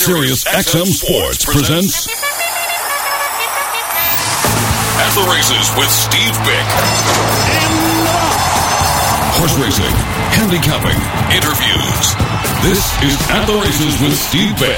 Sirius XM Sports presents At the Races with Steve Bick. Horse racing, handicapping, interviews. This is At the Races with Steve Bick.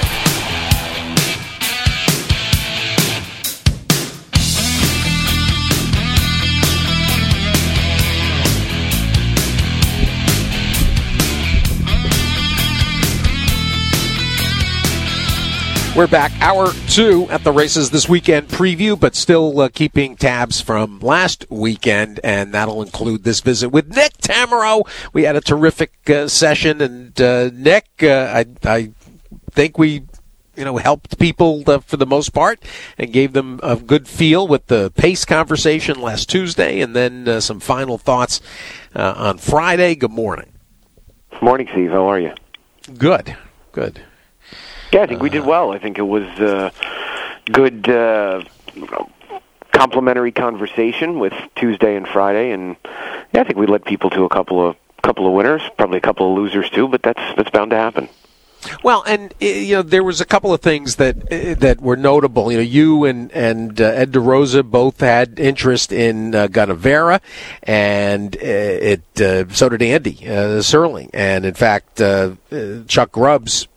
We're back, hour two at the Races This Weekend preview, but still keeping tabs from last weekend, and that'll include this visit with Nick Tammaro. We had a terrific session, and Nick, I think we helped people for the most part and gave them a good feel with the pace conversation last Tuesday, and then some final thoughts on Friday. Good morning. Morning, Steve. How are you? Good. Yeah, I think we did well. I think it was good complimentary conversation with Tuesday and Friday, and yeah, I think we led people to a couple of winners, probably a couple of losers too, but that's bound to happen. Well, and there was a couple of things that were notable. You and Ed DeRosa both had interest in Gunnevera, and so did Andy Serling, and in fact, Chuck Grubbs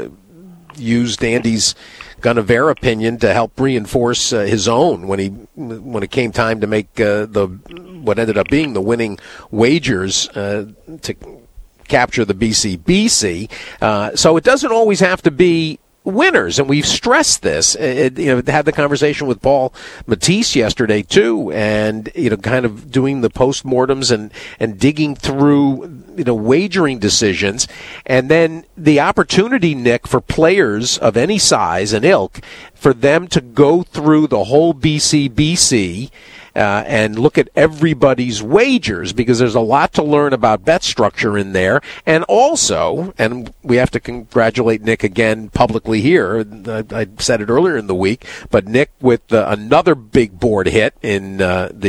used Andy's Gunnevera opinion to help reinforce his own when it came time to make what ended up being the winning wagers to capture the BCBC. So it doesn't always have to be winners, and we've stressed this. Had the conversation with Paul Matisse yesterday too, and kind of doing the postmortems and digging through wagering decisions, and then the opportunity, Nick, for players of any size and ilk for them to go through the whole BCBC. And look at everybody's wagers, because there's a lot to learn about bet structure in there. And also, and we have to congratulate Nick again publicly here. I said it earlier in the week, but Nick with another big board hit in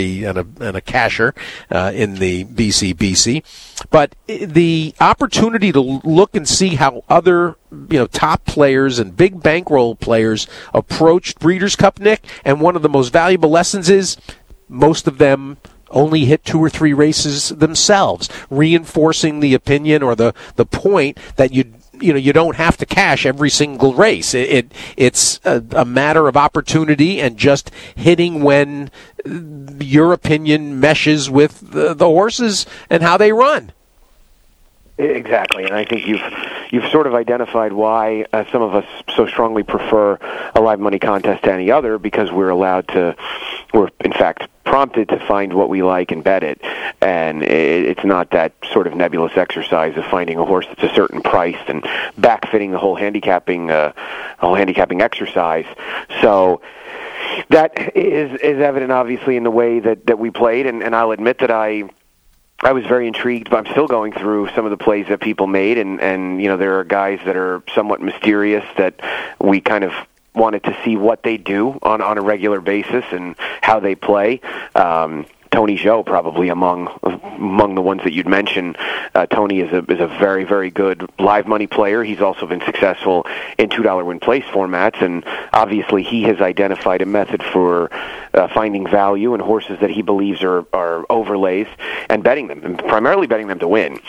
a casher in the BCBC. But the opportunity to look and see how other top players and big bankroll players approached Breeders' Cup, Nick, and one of the most valuable lessons is most of them only hit 2 or 3 races themselves, reinforcing the opinion or the point that you don't have to cash every single race. It's a matter of opportunity and just hitting when your opinion meshes with the horses and how they run. Exactly, and I think you've sort of identified why some of us so strongly prefer a live money contest to any other, because we're in fact prompted to find what we like and bet it, and it's not that sort of nebulous exercise of finding a horse that's a certain price and backfitting the whole handicapping exercise. So that is evident, obviously, in the way that we played, and I'll admit that I was very intrigued, but I'm still going through some of the plays that people made, and there are guys that are somewhat mysterious that we kind of wanted to see what they do on a regular basis and how they play. Tony Zhou probably among the ones that you'd mentioned. Tony is a very, very good live money player. He's also been successful in $2 win place formats, and obviously he has identified a method for finding value in horses that he believes are overlays and betting them, and primarily betting them to win.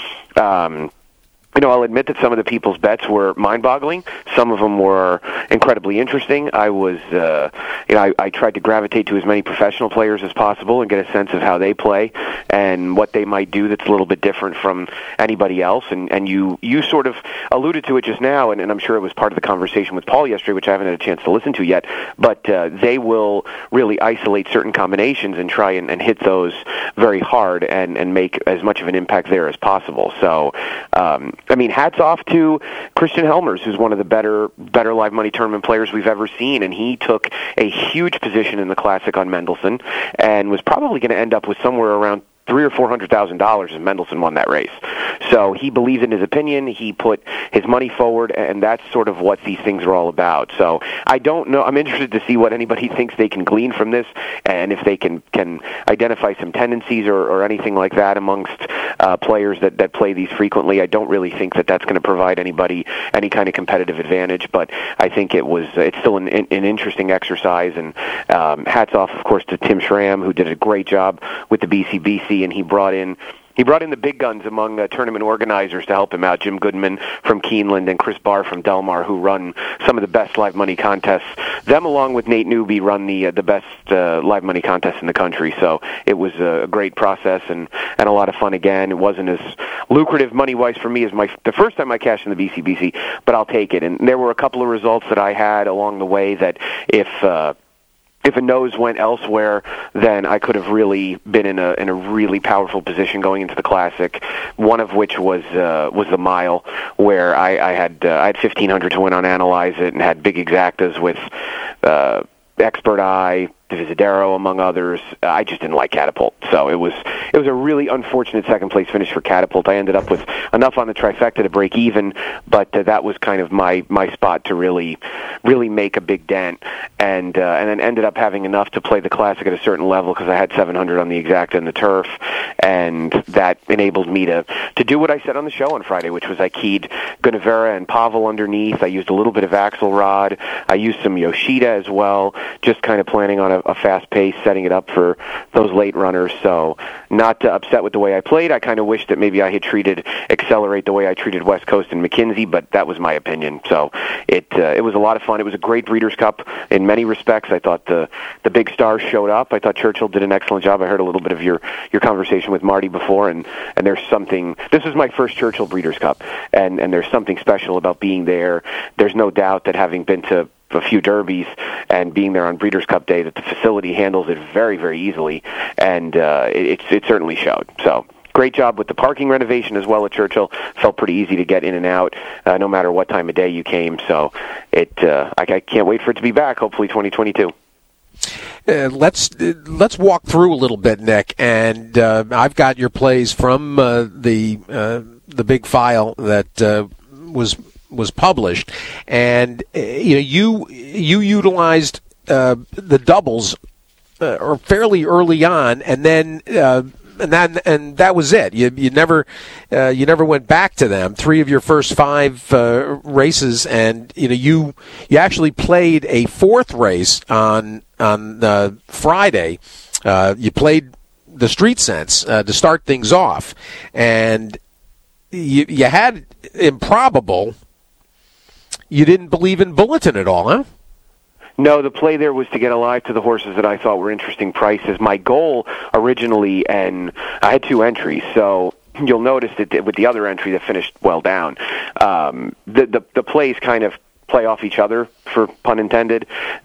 I'll admit that some of the people's bets were mind-boggling. Some of them were incredibly interesting. I was, I tried to gravitate to as many professional players as possible and get a sense of how they play and what they might do that's a little bit different from anybody else. And you sort of alluded to it just now, and I'm sure it was part of the conversation with Paul yesterday, which I haven't had a chance to listen to yet. But they will really isolate certain combinations and try and hit those very hard and make as much of an impact there as possible. So, hats off to Christian Helmers, who's one of the better live money tournament players we've ever seen, and he took a huge position in the Classic on Mendelssohn and was probably going to end up with somewhere around $300,000 or $400,000 if Mendelssohn won that race. So he believes in his opinion. He put his money forward, and that's sort of what these things are all about. So I don't know. I'm interested to see what anybody thinks they can glean from this, and if they can identify some tendencies or anything like that amongst players that play these frequently. I don't really think that that's going to provide anybody any kind of competitive advantage, but I think it's still an interesting exercise, and hats off, of course, to Tim Schramm, who did a great job with the BCBC, and he brought in the big guns among tournament organizers to help him out. Jim Goodman from Keeneland and Chris Barr from Delmar, who run some of the best live money contests. Them, along with Nate Newby, run the best live money contests in the country. So it was a great process and a lot of fun again. It wasn't as lucrative money-wise for me as the first time I cashed in the BCBC, but I'll take it. And there were a couple of results that I had along the way that if a nose went elsewhere, then I could have really been in a really powerful position going into the Classic. One of which was the mile, where I had 1,500 to win on Analyze It and had big exactas with Expert Eye, Divisadero, among others. I just didn't like Catapult, so it was a really unfortunate second place finish for Catapult. I ended up with enough on the trifecta to break even, but that was kind of my spot to really make a big dent, and then ended up having enough to play the Classic at a certain level because I had 700 on the exacta and the turf, and that enabled me to do what I said on the show on Friday, which was I keyed Gunavera and Pavel underneath. I used a little bit of Axelrod. I used some Yoshida as well, just kind of planning on a fast pace, setting it up for those late runners. So not upset with the way I played. I kind of wish that maybe I had treated Accelerate the way I treated West Coast and McKinsey, but that was my opinion. So it was a lot of fun. It was a great Breeders' Cup in many respects. I thought the big stars showed up. I thought Churchill did an excellent job. I heard a little bit of your conversation with Marty before, and there's something. This is my first Churchill Breeders' Cup, and there's something special about being there. There's no doubt that having been to a few derbies and being there on Breeders' Cup Day, that the facility handles it very, very easily, and it certainly showed. So great job with the parking renovation as well at Churchill. Felt pretty easy to get in and out, no matter what time of day you came. So I can't wait for it to be back. Hopefully 2022. Let's walk through a little bit, Nick, and I've got your plays from the big file that was published, and you utilized the doubles fairly early on, and then that was it. You never went back to them. 3 of your first 5 races, and you actually played a 4th race on Friday. You played the Street Sense to start things off, and you had Improbable. You didn't believe in Bulletin at all, huh? No, the play there was to get alive to the horses that I thought were interesting prices. My goal originally, and I had 2 entries, so you'll notice that with the other entry that finished well down, the plays kind of play off each other, for pun intended.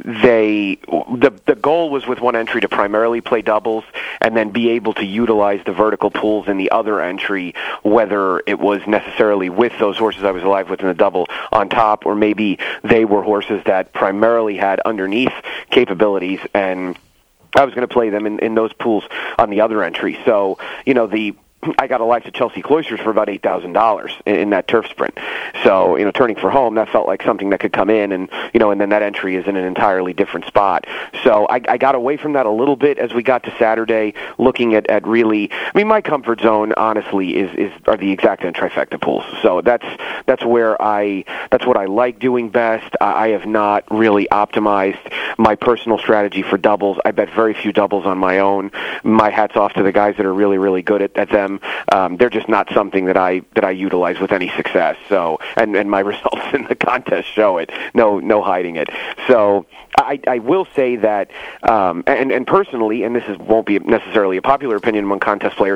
The goal was with one entry to primarily play doubles and then be able to utilize the vertical pools in the other entry, whether it was necessarily with those horses I was alive with in the double on top, or maybe they were horses that primarily had underneath capabilities, and I was going to play them in those pools on the other entry. So, I got alive to Chelsea Cloisters for about $8,000 in that turf sprint. So, turning for home, that felt like something that could come in, and then that entry is in an entirely different spot. So I got away from that a little bit as we got to Saturday, looking at really, my comfort zone, honestly, are the exacta and trifecta pools. So that's what I like doing best. I have not really optimized my personal strategy for doubles. I bet very few doubles on my own. My hat's off to the guys that are really, really good at them. They're just not something that I utilize with any success. So, and my results in the contest show it. No hiding it. So I will say that, and personally, and this won't be necessarily a popular opinion among contest players,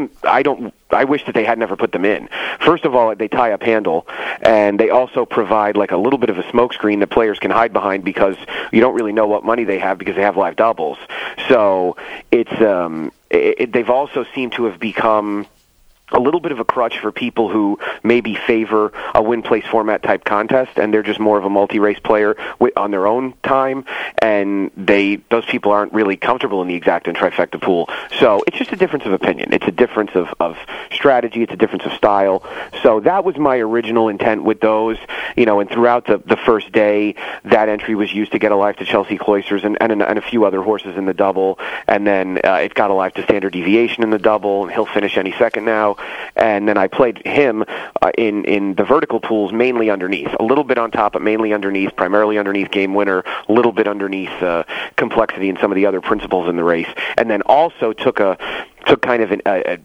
I wish that they had never put them in. First of all, they tie up handle, and they also provide like a little bit of a smokescreen that players can hide behind because you don't really know what money they have because they have live doubles. So they've also seemed to have become a little bit of a crutch for people who maybe favor a win-place format type contest, and they're just more of a multi-race player on their own time, and those people aren't really comfortable in the exacta and trifecta pool. So it's just a difference of opinion. It's a difference of strategy. It's a difference of style. So that was my original intent with those, and throughout the first day, that entry was used to get alive to Chelsea Cloisters and a few other horses in the double, and then it got alive to Standard Deviation in the double, and he'll finish any second now. And then I played him in the vertical pools, mainly underneath. A little bit on top, but mainly underneath, primarily underneath Game Winner, a little bit underneath Complexity and some of the other principles in the race. And then also took kind of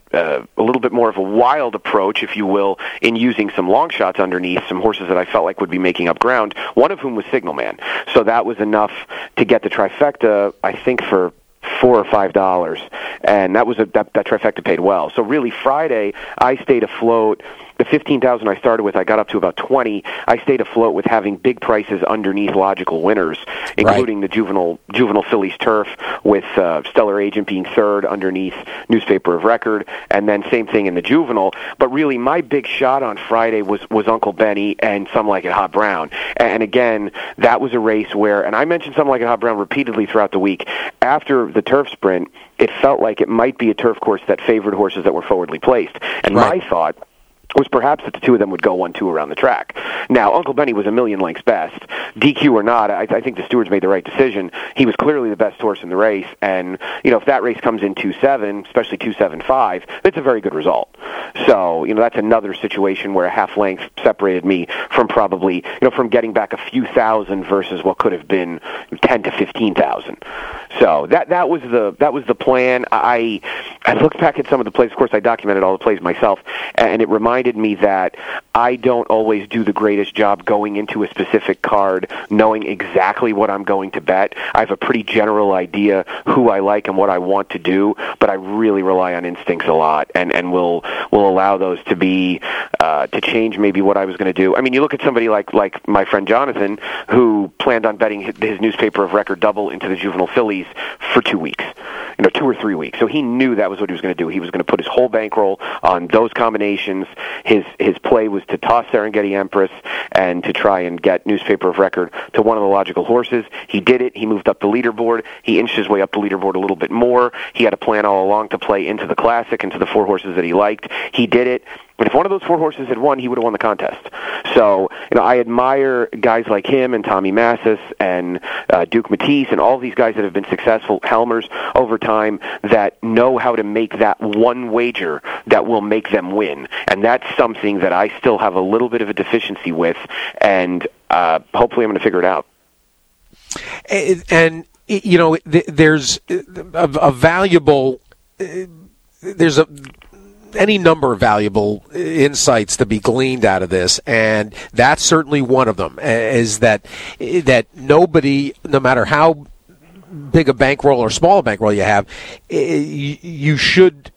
a little bit more of a wild approach, if you will, in using some long shots underneath, some horses that I felt like would be making up ground, one of whom was Signalman. So that was enough to get the trifecta, I think, for $4 or $5, and that trifecta paid well. So really, Friday I stayed afloat. The 15,000 I started with, I got up to about 20. I stayed afloat with having big prices underneath logical winners, including the juvenile Phillies turf, with Stellar Agent being third underneath Newspaper of Record, and then same thing in the juvenile. But really, my big shot on Friday was Uncle Benny and Some Like It Hot Brown. And again, that was a race where, and I mentioned Some Like It Hot Brown repeatedly throughout the week, after the turf sprint, it felt like it might be a turf course that favored horses that were forwardly placed. And my thought was perhaps that the two of them would go 1-2 around the track. Now, Uncle Benny was a million lengths best. DQ or not, I think the stewards made the right decision. He was clearly the best horse in the race, and if that race comes in 2-7, especially 2-7-5, it's a very good result. So, that's another situation where a half length separated me from probably, from getting back a few thousand versus what could have been 10 to 15,000. So that was the plan. I looked back at some of the plays. Of course, I documented all the plays myself, and it reminded me that I don't always do the greatest job going into a specific card knowing exactly what I'm going to bet. I have a pretty general idea who I like and what I want to do, but I really rely on instincts a lot, and will allow those to be to change maybe what I was going to do. I mean, you look at somebody like my friend Jonathan, who planned on betting his Newspaper of Record double into the juvenile Phillies for 2 weeks, 2 or 3 weeks. So he knew that was what he was going to do. He was going to put his whole bankroll on those combinations. His play was to toss Serengeti Empress and to try and get Newspaper of Record to one of the logical horses. He did it. He moved up the leaderboard. He inched his way up the leaderboard a little bit more. He had a plan all along to play into the Classic, into the 4 horses that he liked. He did it. But if one of those 4 horses had won, he would have won the contest. So, I admire guys like him and Tommy Massis and Duke Matisse and all these guys that have been successful Helmers over time that know how to make that one wager that will make them win. And that's something that I still have a little bit of a deficiency with, and hopefully I'm going to figure it out. And there's a valuable... There's any number of valuable insights to be gleaned out of this, and that's certainly one of them, is that nobody, no matter how big a bankroll or small a bankroll you have, you should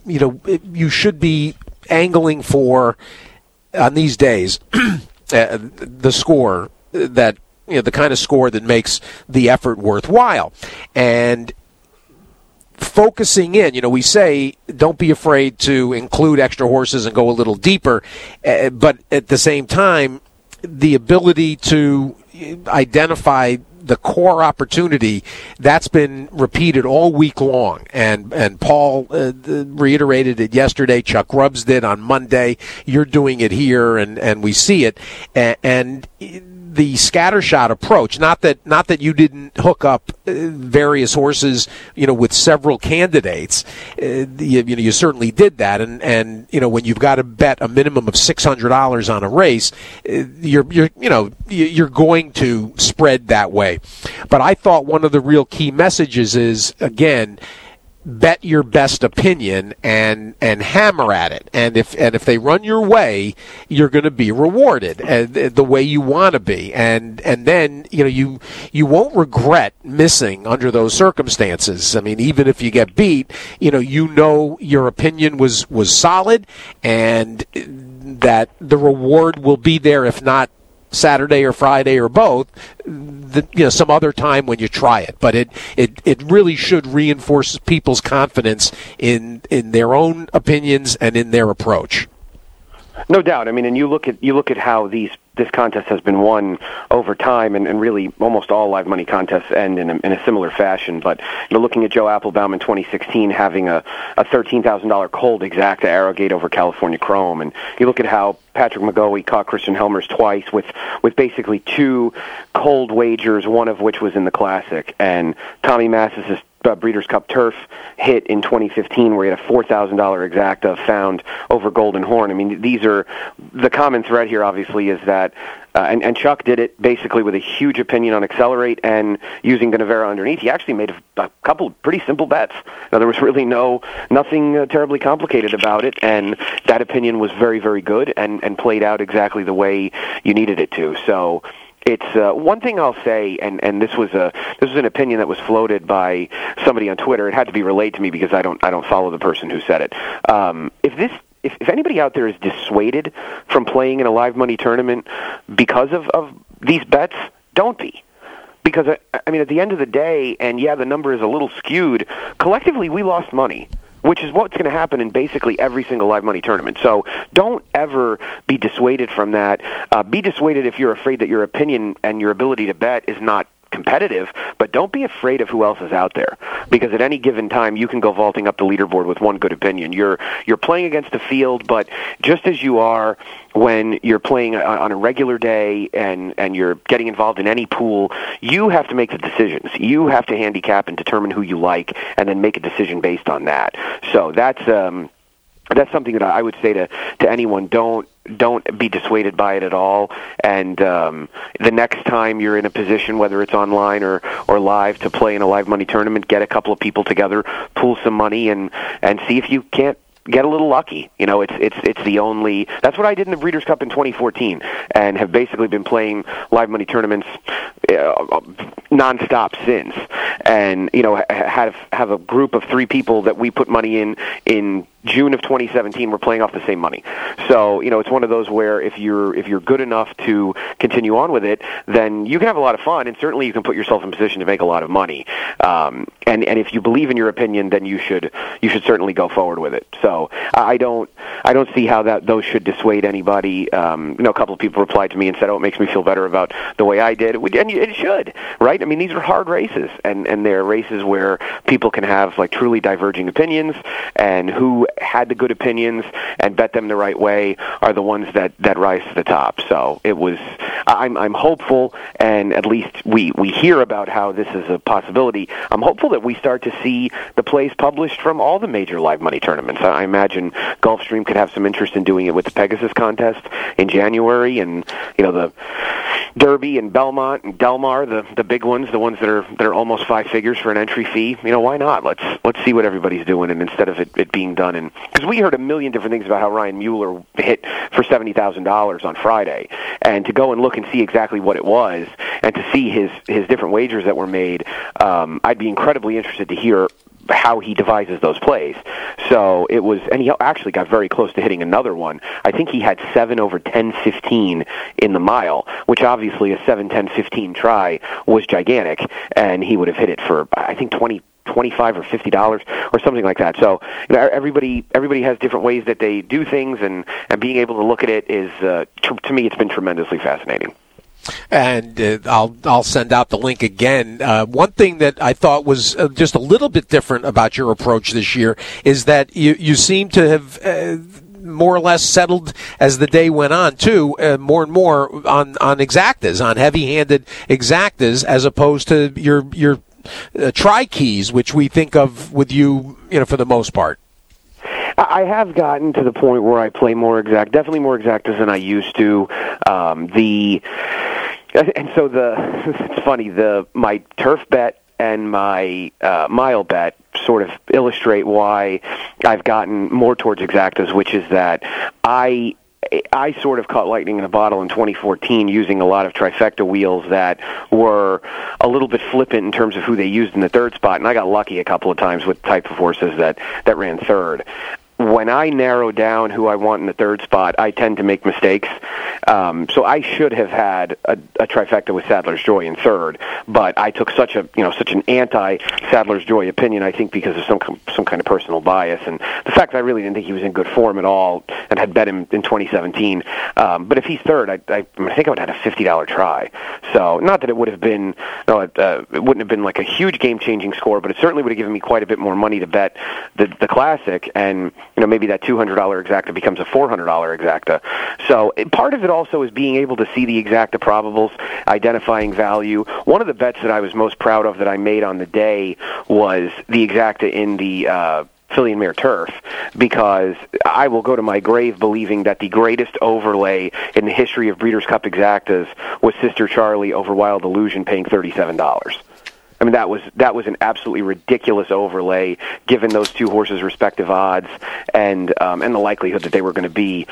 be angling for, on these days, the score that, the kind of score that makes the effort worthwhile. And focusing in, we say don't be afraid to include extra horses and go a little deeper, but at the same time, the ability to identify the core opportunity, that's been repeated all week long. And Paul reiterated it yesterday. Chuck Grubbs did on Monday. You're doing it here, and we see it. And the scattershot approach, not that you didn't hook up various horses, with several candidates. You certainly did that, and when you've got to bet a minimum of $600 on a race, you're going to spread that way. But I thought one of the real key messages is, again, bet your best opinion and hammer at it. And if they run your way, you're going to be rewarded the way you want to be. And then you won't regret missing under those circumstances. I mean, even if you get beat, your opinion was solid, and that the reward will be there, if not Saturday or Friday or both, some other time when you try it. But it really should reinforce people's confidence in their own opinions and in their approach. No doubt. I mean, and you look at how this contest has been won over time, and really almost all live money contests end in a similar fashion. But looking at Joe Applebaum in 2016 having a $13,000 cold exacta Arrowgate over California Chrome, and you look at how Patrick McGoey caught Christian Helmers twice with basically two cold wagers, one of which was in the Classic, and Tommy Mass's Breeders' Cup Turf hit in 2015 where he had a $4,000 exacta found over Golden Horn. I mean, these are the common thread here, obviously, is that and Chuck did it basically with a huge opinion on Accelerate and using Ganavera underneath. He actually made a couple of pretty simple bets. Now, there was really nothing terribly complicated about it, and that opinion was very, very good and played out exactly the way you needed it to. So it's one thing I'll say, and this was an opinion that was floated by somebody on Twitter. It had to be relayed to me because I don't follow the person who said it. If anybody out there is dissuaded from playing in a live money tournament because of these bets, don't be. Because, I mean, at the end of the day, and yeah, the number is a little skewed, collectively we lost money, which is what's going to happen in basically every single live money tournament. So don't ever be dissuaded from that. Be dissuaded if you're afraid that your opinion and your ability to bet is not competitive, but don't be afraid of who else is out there, because at any given time you can go vaulting up the leaderboard with one good opinion. You're playing against a field, but just as you are when you're playing on a regular day and you're getting involved in any pool, you have to make the decisions. You have to handicap and determine who you like, and then make a decision based on that. So that's something that I would say to anyone. Don't be dissuaded by it at all. And the next time you're in a position, whether it's online or live, to play in a live money tournament, get a couple of people together, pool some money, and see if you can't get a little lucky. You know, it's the only. That's what I did in the Breeders' Cup in 2014, and have basically been playing live money tournaments nonstop since. And have a group of 3 people that we put money in June of 2017. We're playing off the same money. So it's one of those where if you're good enough to continue on with it, then you can have a lot of fun, and certainly you can put yourself in position to make a lot of money. And if you believe in your opinion, then you should certainly go forward with it. So I don't see how those should dissuade anybody. A couple of people replied to me and said, "Oh, it makes me feel better about the way I did." And it should, right? I mean, these are hard races, and they're races where people can have like truly diverging opinions, and who had the good opinions and bet them the right way are the ones that rise to the top. So it was. I'm hopeful, and at least we hear about how this is a possibility. I'm hopeful that we start to see the plays published from all the major live money tournaments. I imagine Gulfstream could have some interest in doing it with the Pegasus contest in January, and the Derby and Belmont and Del Mar, the big ones, the ones that are almost 5 figures for an entry fee. Why not? Let's see what everybody's doing, and instead of it being done in, because we heard a million different things about how Ryan Mueller hit for $70,000 on Friday, and to go and look and see exactly what it was, and to see his different wagers that were made, I'd be incredibly interested to hear how he devises those plays. So it was, and he actually got very close to hitting another one. I think he had 7 over 10-15 in the mile, which obviously a 7-10-15 try was gigantic, and he would have hit it for, I think, $25 or $50 or something like that. So everybody has different ways that they do things, and being able to look at it is, to me, it's been tremendously fascinating. And I'll send out the link again. One thing that I thought was just a little bit different about your approach this year is that you seem to have more or less settled as the day went on, too, more and more on exactas, on heavy-handed exactas, as opposed to your try keys, which we think of with you, for the most part. I have gotten to the point where I play definitely more exactas than I used to. And so it's funny, my turf bet and my mile bet sort of illustrate why I've gotten more towards exactas, which is that I sort of caught lightning in a bottle in 2014 using a lot of trifecta wheels that were a little bit flippant in terms of who they used in the third spot, and I got lucky a couple of times with type of horses that ran third. when I narrow down who I want in the third spot, I tend to make mistakes. So I should have had a trifecta with Sadler's Joy in third, but I took such an anti-Sadler's Joy opinion, I think because of some kind of personal bias, and the fact that I really didn't think he was in good form at all and had bet him in 2017. But if he's third, I think I would have had a $50 try. So not that it would have been, it wouldn't have been like a huge game-changing score, but it certainly would have given me quite a bit more money to bet the Classic, and maybe that $200 exacta becomes a $400 exacta. So part of it also is being able to see the exacta probables, identifying value. One of the bets that I was most proud of that I made on the day was the exacta in the Filly and Mare Turf, because I will go to my grave believing that the greatest overlay in the history of Breeders' Cup exactas was Sister Charlie over Wild Illusion paying $37. I mean, that was an absolutely ridiculous overlay, given those two horses' respective odds, and the likelihood that they were going to be,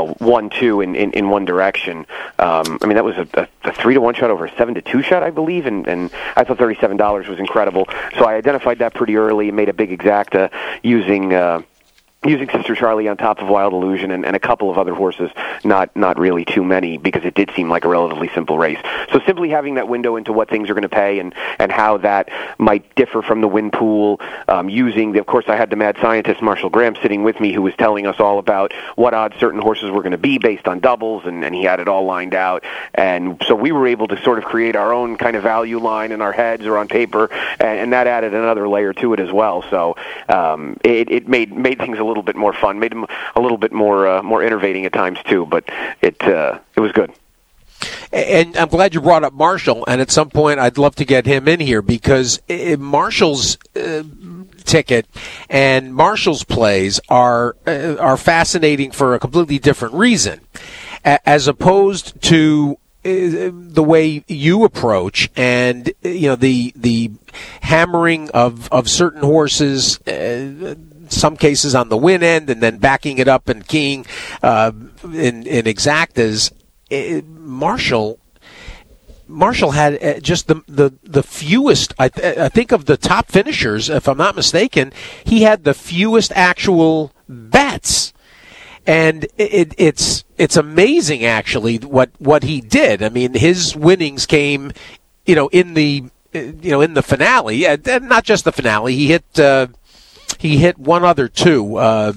1-2 in one direction. I mean, that was a 3-1 shot over a 7-2 shot, I believe, and I thought $37 was incredible. So I identified that pretty early and made a big exacta using Sister Charlie on top of Wild Illusion and a couple of other horses, not really too many, because it did seem like a relatively simple race. So simply having that window into what things are going to pay and how that might differ from the win pool, of course I had the mad scientist Marshall Graham sitting with me, who was telling us all about what odds certain horses were going to be based on doubles, and he had it all lined out. And so we were able to sort of create our own kind of value line in our heads or on paper, and that added another layer to it as well. So it made things a little bit more fun, made them a little bit more enervating at times too, but it was good. And I'm glad you brought up Marshall, and at some point I'd love to get him in here, because Marshall's ticket and Marshall's plays are fascinating for a completely different reason, as opposed to the way you approach, and the hammering of certain horses, some cases on the win end, and then backing it up and keying in exactas. Marshall had just the fewest. I think of the top finishers, if I'm not mistaken, he had the fewest actual bets, and it's amazing actually what he did. I mean, his winnings came, in the finale, and not just the finale. He hit one other two. I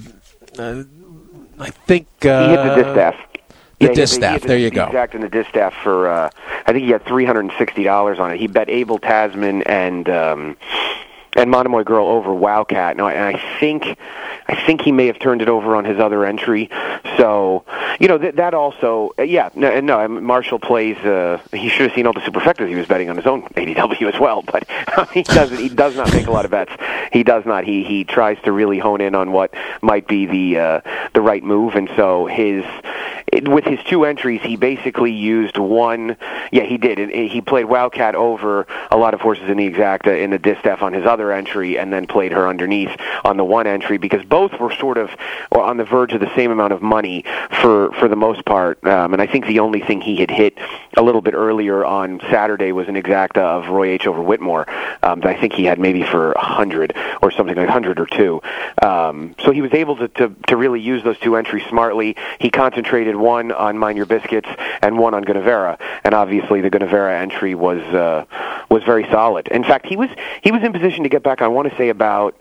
think he hit the distaff. The distaff. There you go. Exact in the distaff for. I think he had $360 on it. He bet Abel Tasman and Monomoy Girl over Wildcat. No, and I think he may have turned it over on his other entry. So, that also, no, Marshall plays, he should have seen all the superfectas he was betting on his own ADW as well, but he does not make a lot of bets. He does not. He tries to really hone in on what might be the right move, and so with his two entries, he basically used one. Yeah, he did. He played Wildcat over a lot of horses in the exacta in the distaff on his other entry, and then played her underneath on the one entry, because both were sort of on the verge of the same amount of money for the most part. And I think the only thing he had hit a little bit earlier on Saturday was an exacta of Roy H. over Whitmore. I think he had maybe for 100 or something, like 100 or 2. So he was able to really use those two entries smartly. He concentrated one on Mind Your Biscuits and one on Guinevere, and obviously the Guinevere entry was very solid. In fact, he was in position to get back, I want to say, about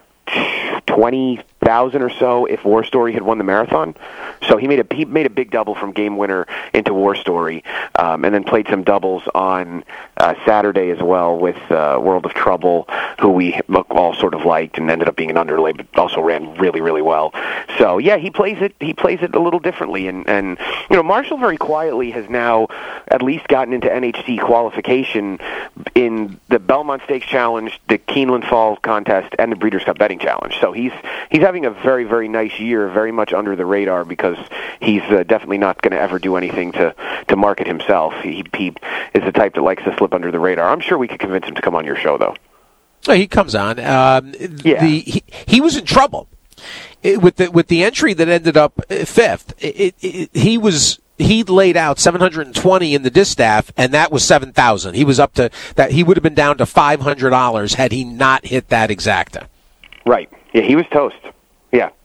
20,000 or so if War Story had won the marathon. So he made a big double from Game Winner into War Story, and then played some doubles on Saturday as well with World of Trouble, who we all sort of liked and ended up being an underlay, but also ran really, really well. So yeah, he plays it a little differently, and Marshall very quietly has now at least gotten into NHC qualification in the Belmont Stakes Challenge, the Keeneland Fall Contest, and the Breeders' Cup Betting Challenge. So he's having a very, very nice year, very much under the radar, because he's definitely not going to ever do anything to market himself. He is the type that likes to slip under the radar. I'm sure we could convince him to come on your show, though. He comes on. He was in trouble with the entry that ended up fifth. He laid out 720 in the distaff, and that was 7,000. He was up to that. He would have been down to $500 had he not hit that exacta. Right. Yeah, he was toast. Yeah.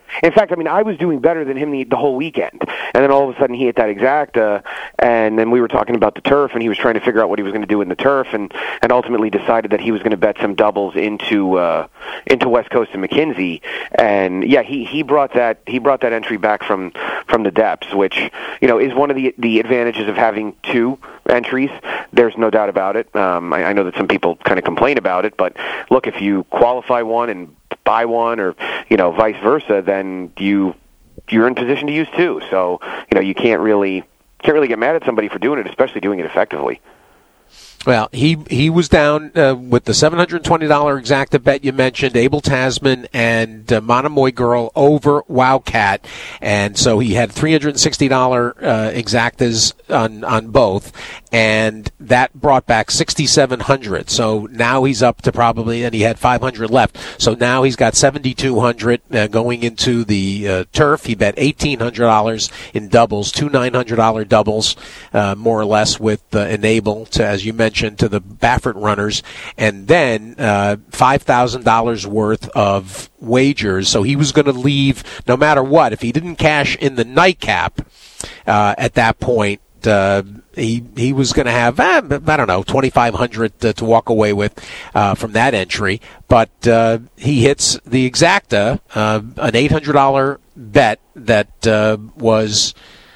In fact, I mean, I was doing better than him the whole weekend. And then all of a sudden he hit that exacta, and then we were talking about the turf, and he was trying to figure out what he was going to do in the turf, and ultimately decided that he was going to bet some doubles into West Coast and McKenzie. And yeah, he brought that entry back from the depths, which, you know, is one of the advantages of having two entries. There's no doubt about it. I know that some people kind of complain about it, but look, if you qualify one and buy one, or, you know, vice versa, then you're in position to use two. So, you know, you can't really get mad at somebody for doing it, especially doing it effectively. Well, he was down with the $720 exacta bet you mentioned, Abel Tasman and Monomoy Girl over Wowcat, and so he had $360 exactas on both, and that brought back $6,700. So now he's up to probably, and he had $500 left. So now he's got $7,200 going into the turf. He bet $1,800 in doubles, two $900 doubles, more or less, with Enable, as you mentioned, to the Baffert runners, and then $5,000 worth of wagers. So he was going to leave no matter what. If he didn't cash in the nightcap at that point, he was going to have, I don't know, $2,500 to walk away with from that entry. But he hits the exacta, an $800 bet that was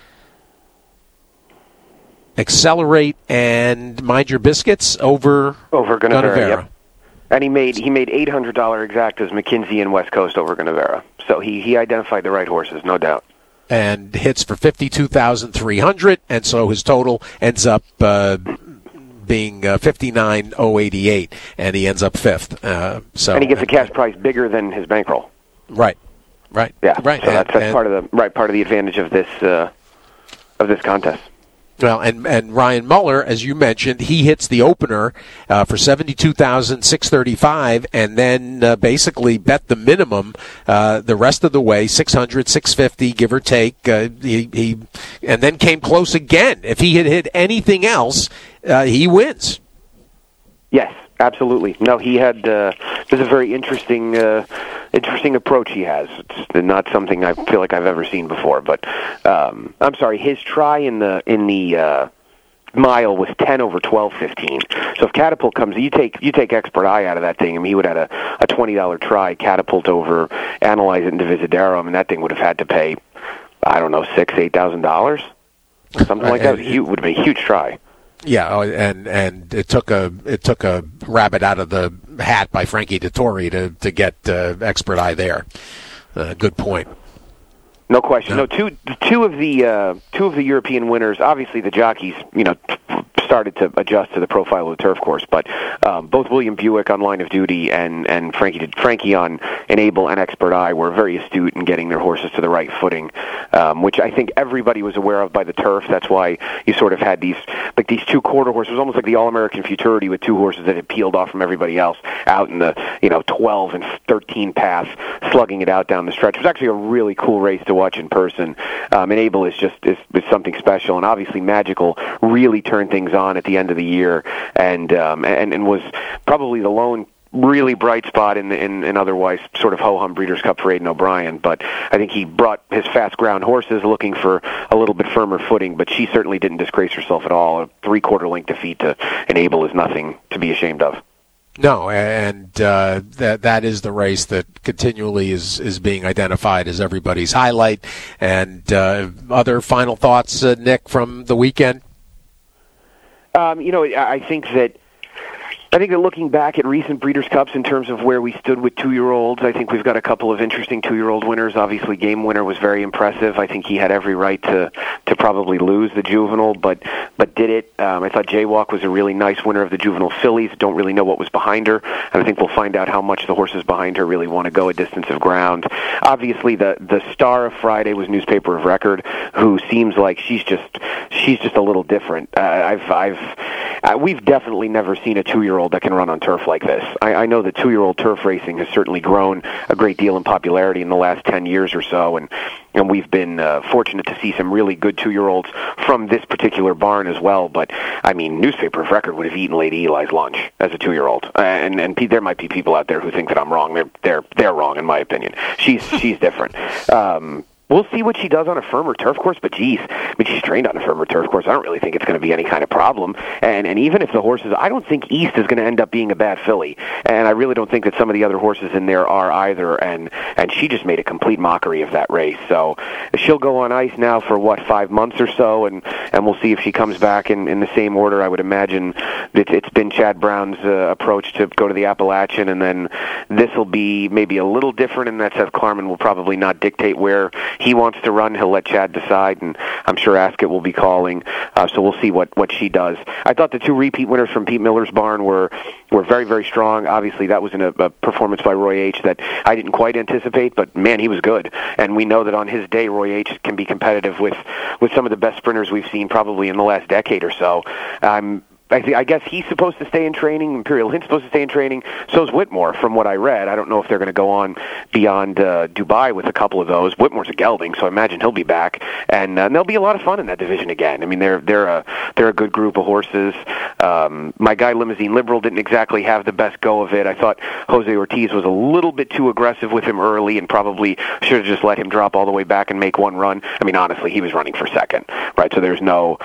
Accelerate and Mind Your Biscuits over Gunnevera. Yep. And he made $800 exactas McKenzie and West Coast over Gunnevera. So he identified the right horses, no doubt. And hits for $52,300, and so his total ends up being $59,088, and he ends up fifth. And he gets a cash prize bigger than his bankroll. Right. Yeah. Right. So that's part of the advantage of this contest. Well, and Ryan Muller, as you mentioned, he hits the opener for $72,635, and then basically bet the minimum the rest of the way, $600, $650, give or take. He and then came close again. If he had hit anything else, he wins. Yes, absolutely. No, he had. There's a very interesting approach he has. It's not something I feel like I've ever seen before. But I'm sorry, his try in the mile was 10 over 12.15. So if Catapult comes, you take Expert Eye out of that thing, I mean, he would have had a $20 try, Catapult over, Analyze It into Visidarum, and that thing would have had to pay, I don't know, $8,000, something like that. It would have been a huge try. Yeah, and it took a rabbit out of the hat by Frankie Dettori to get Expert Eye there. Good point. No question. No, two of the European winners. Obviously, the jockeys, you know, started to adjust to the profile of the turf course, but both William Buick on Line of Duty and Frankie on Enable and Expert Eye were very astute in getting their horses to the right footing, which I think everybody was aware of by the turf. That's why you sort of had these two quarter horses. It was almost like the All-American Futurity with two horses that had peeled off from everybody else out in the 12 and 13 path, slugging it out down the stretch. It was actually a really cool race to watch in person. Enable is something special, and obviously Magical really turned things on at the end of the year, and was probably the lone really bright spot in an otherwise sort of ho-hum Breeders' Cup for Aidan O'Brien. But I think he brought his fast ground horses looking for a little bit firmer footing, but she certainly didn't disgrace herself at all. A 3/4 length defeat to Enable is nothing to be ashamed of. No, and that is the race that continually is being identified as everybody's highlight. And other final thoughts, Nick, from the weekend? I think that looking back at recent Breeders' Cups in terms of where we stood with 2-year-olds, I think we've got a couple of interesting 2-year-old winners. Obviously, Game Winner was very impressive. I think he had every right to probably lose the juvenile, but did it. I thought Jaywalk was a really nice winner of the juvenile fillies. Don't really know what was behind her, and I think we'll find out how much the horses behind her really want to go a distance of ground. Obviously, the star of Friday was Newspaper of Record, who seems like she's just a little different. we've definitely never seen a 2-year-old that can run on turf like this. I know that 2-year-old turf racing has certainly grown a great deal in popularity in the last 10 years or so, and we've been fortunate to see some really good 2-year-olds from this particular barn as well. But I mean, Newspaper of Record would have eaten Lady Eli's lunch as a 2-year-old, and there might be people out there who think that I'm wrong. They're wrong in my opinion. She's different. We'll see what she does on a firmer turf course, but geez, I mean, she's trained on a firmer turf course. I don't really think it's going to be any kind of problem. And even if the horses, I don't think East is going to end up being a bad filly. And I really don't think that some of the other horses in there are either. And she just made a complete mockery of that race. So she'll go on ice now for, 5 months or so, and we'll see if she comes back in the same order. I would imagine that it's been Chad Brown's approach to go to the Appalachian, and then this will be maybe a little different, and that Seth Klarman will probably not dictate where he wants to run. He'll let Chad decide, and I'm sure Ascot will be calling. So we'll see what she does. I thought the 2 repeat winners from Pete Miller's barn were very, very strong. Obviously, that was in a performance by Roy H. that I didn't quite anticipate, but man, he was good. And we know that on his day, Roy H. can be competitive with some of the best sprinters we've seen probably in the last decade or so. I guess he's supposed to stay in training. Imperial Hint's supposed to stay in training. So's Whitmore, from what I read. I don't know if they're going to go on beyond Dubai with a couple of those. Whitmore's a gelding, so I imagine he'll be back. And there'll be a lot of fun in that division again. I mean, they're a good group of horses. My guy Limousine Liberal didn't exactly have the best go of it. I thought Jose Ortiz was a little bit too aggressive with him early, and probably should have just let him drop all the way back and make one run. I mean, honestly, he was running for second, right? So there's no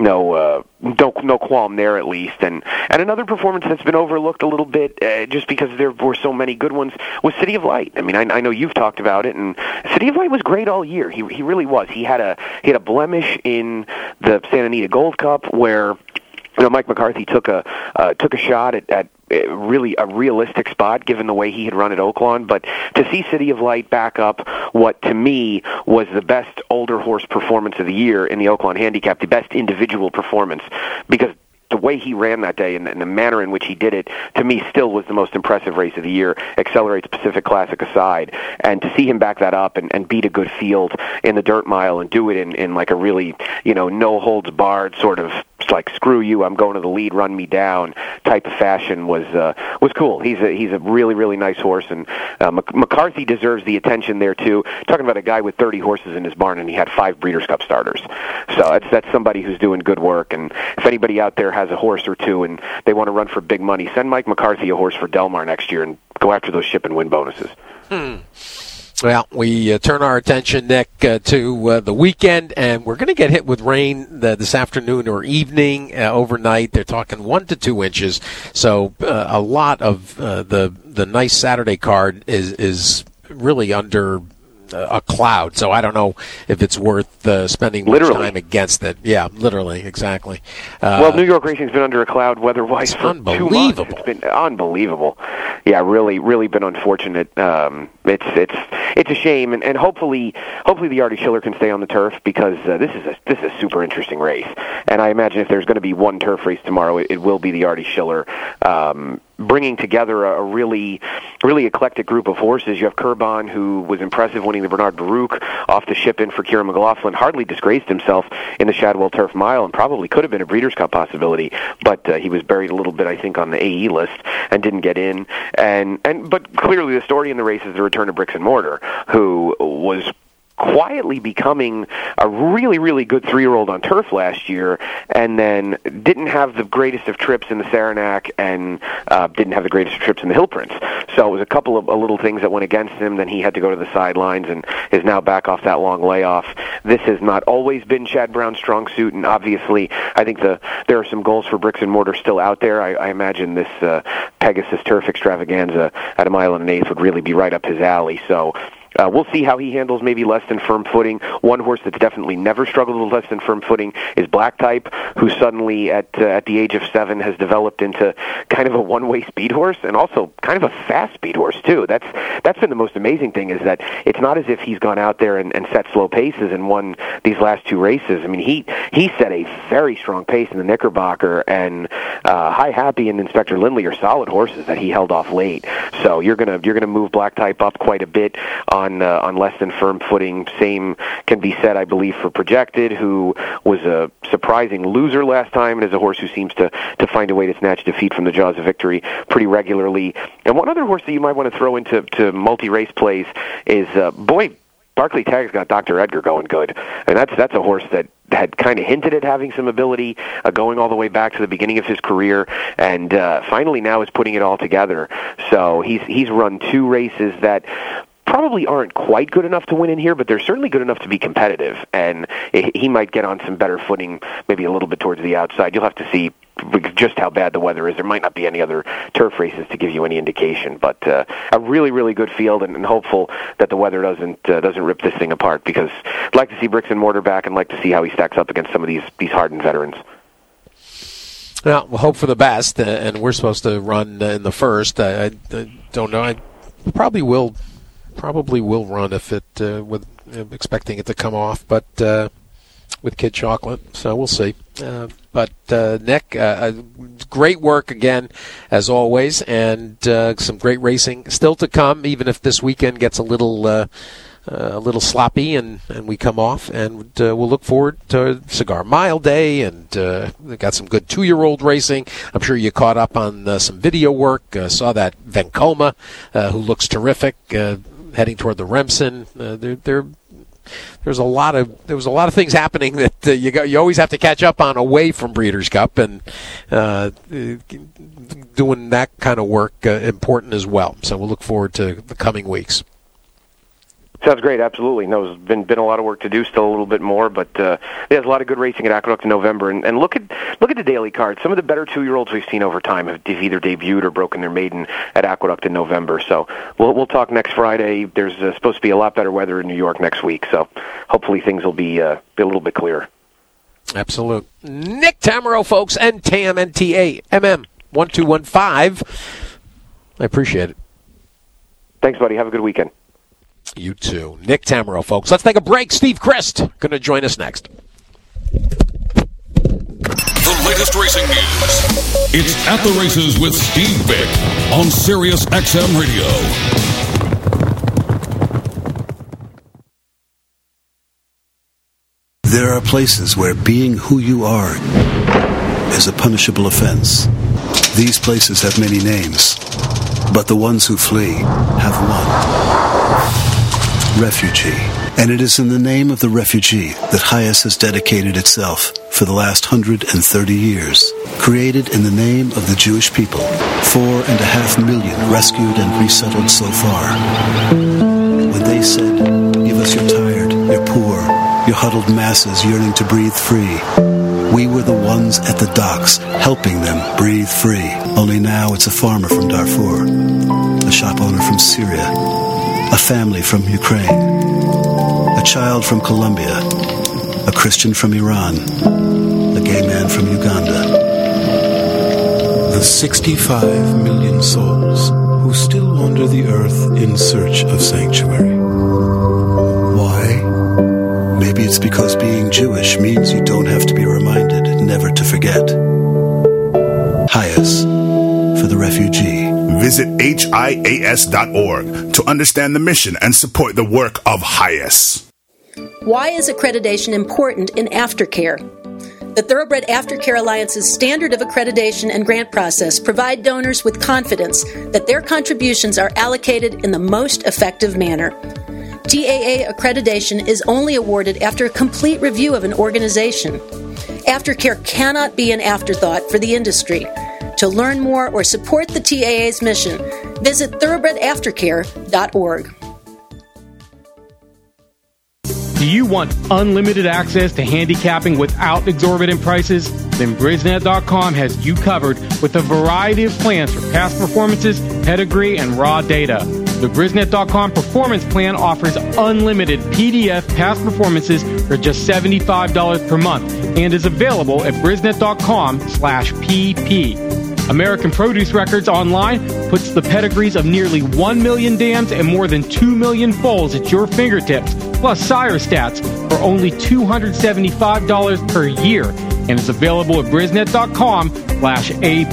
qualm there, at least. And another performance that's been overlooked a little bit, just because there were so many good ones, was City of Light. I mean, I know you've talked about it, and City of Light was great all year. He really was. He had a blemish in the Santa Anita Gold Cup where Mike McCarthy took a shot at really a realistic spot given the way he had run at Oaklawn. But to see City of Light back up what to me was the best older horse performance of the year in the Oaklawn Handicap, the best individual performance, because the way he ran that day and the manner in which he did it, to me, still was the most impressive race of the year, Accelerate's Pacific Classic aside. And to see him back that up and beat a good field in the dirt mile and do it in like a really, no-holds-barred sort of, like, screw you, I'm going to the lead, run me down type of fashion was cool. He's a really, really nice horse, and McCarthy deserves the attention there, too. Talking about a guy with 30 horses in his barn, and he had 5 Breeders' Cup starters. So that's somebody who's doing good work, and if anybody out there has a horse or two and they want to run for big money, send Mike McCarthy a horse for Del Mar next year and go after those ship and win bonuses. Well, we turn our attention, Nick, to the weekend, and we're going to get hit with rain this afternoon or evening, overnight. They're talking 1 to 2 inches, so a lot of the nice Saturday card is really under a cloud, so I don't know if it's worth spending much time against it. Yeah, literally, exactly. Well, New York racing's been under a cloud weather-wise for 2 months. It's been unbelievable. Yeah, really been unfortunate. It's a shame, and hopefully the Artie Schiller can stay on the turf, because this is a super interesting race. And I imagine if there's going to be one turf race tomorrow, it will be the Artie Schiller. Bringing together a really, really eclectic group of horses. You have Kurbon, who was impressive winning the Bernard Baruch off the ship-in for Kieran McLaughlin, hardly disgraced himself in the Shadwell Turf Mile, and probably could have been a Breeders' Cup possibility, but he was buried a little bit, I think, on the AE list and didn't get in. But clearly the story in the race is the return of Bricks and Mortar, who was quietly becoming a really, really good 3-year-old on turf last year, and then didn't have the greatest of trips in the Saranac, and didn't have the greatest of trips in the Hill Prince. So it was a couple of little things that went against him. Then he had to go to the sidelines and is now back off that long layoff. This has not always been Chad Brown's strong suit, and obviously I think there are some goals for Bricks and Mortar still out there. I imagine this Pegasus Turf Extravaganza at 1 1/8 would really be right up his alley. So we'll see how he handles maybe less than firm footing. One horse that's definitely never struggled with less than firm footing is Black Type, who suddenly at the age of 7 has developed into kind of a one-way speed horse, and also kind of a fast speed horse too. That's been the most amazing thing, is that it's not as if he's gone out there and set slow paces and won these last 2 races. I mean, he set a very strong pace in the Knickerbocker, and High Happy and Inspector Lindley are solid horses that he held off late. So you're gonna move Black Type up quite a bit on on less than firm footing. Same can be said, I believe, for Projected, who was a surprising loser last time and is a horse who seems to find a way to snatch defeat from the jaws of victory pretty regularly. And one other horse that you might want to throw into multi-race plays is, Barclay Tagg's got Dr. Edgar going good. And that's a horse that had kind of hinted at having some ability going all the way back to the beginning of his career, and finally now is putting it all together. So he's run 2 races that probably aren't quite good enough to win in here, but they're certainly good enough to be competitive, and he might get on some better footing, maybe a little bit towards the outside. You'll have to see just how bad the weather is. There might not be any other turf races to give you any indication, but a really, really good field, and hopeful that the weather doesn't rip this thing apart, because I'd like to see Bricks and Mortar back and like to see how he stacks up against some of these hardened veterans. Well, we'll hope for the best, and we're supposed to run in the first. I don't know. I probably will run if it with expecting it to come off, but with Kid Chocolate, so we'll see. But Nick, great work again as always, and some great racing still to come. Even if this weekend gets a little sloppy and we come off, and we'll look forward to Cigar Mile Day, and we got some good 2-year-old racing. I'm sure you caught up on some video work. Saw that Vencoma, who looks terrific, heading toward the Remsen. There was a lot of things happening that you always have to catch up on away from Breeders' Cup, and doing that kind of work important as well. So we'll look forward to the coming weeks. Sounds great, absolutely. No, there's been a lot of work to do, still a little bit more, but there's a lot of good racing at Aqueduct in November. And look at the daily card. Some of the better 2-year-olds we've seen over time have either debuted or broken their maiden at Aqueduct in November. So we'll talk next Friday. There's supposed to be a lot better weather in New York next week, so hopefully things will be a little bit clearer. Absolute. Nick Tammaro, folks, NTAMMM1215. I appreciate it. Thanks, buddy. Have a good weekend. You too. Nick Tammaro, folks. Let's take a break. Steve Christ going to join us next. The latest racing news. It's At the Races with Steve Bick on Sirius XM Radio. There are places where being who you are is a punishable offense. These places have many names, but the ones who flee have one. Refugee. And it is in the name of the refugee that Hias has dedicated itself for the last 130 years. Created in the name of the Jewish people, 4.5 million rescued and resettled so far. When they said, "Give us your tired, your poor, your huddled masses yearning to breathe free," we were the ones at the docks helping them breathe free. Only now it's a farmer from Darfur, a shop owner from Syria, a family from Ukraine, a child from Colombia, a Christian from Iran, a gay man from Uganda. The 65 million souls who still wander the earth in search of sanctuary. Why? Maybe it's because being Jewish means you don't have to be reminded never to forget. Hias, for the refugee. Visit HIAS.org to understand the mission and support the work of Hias. Why is accreditation important in aftercare? The Thoroughbred Aftercare Alliance's standard of accreditation and grant process provide donors with confidence that their contributions are allocated in the most effective manner. TAA accreditation is only awarded after a complete review of an organization. Aftercare cannot be an afterthought for the industry. To learn more or support the TAA's mission, visit thoroughbredaftercare.org. Do you want unlimited access to handicapping without exorbitant prices? Then Brisnet.com has you covered with a variety of plans for past performances, pedigree, and raw data. The Brisnet.com Performance Plan offers unlimited PDF past performances for just $75 per month and is available at Brisnet.com/PP. American Produce Records Online puts the pedigrees of nearly 1 million dams and more than 2 million foals at your fingertips, plus sire stats for only $275 per year, and is available at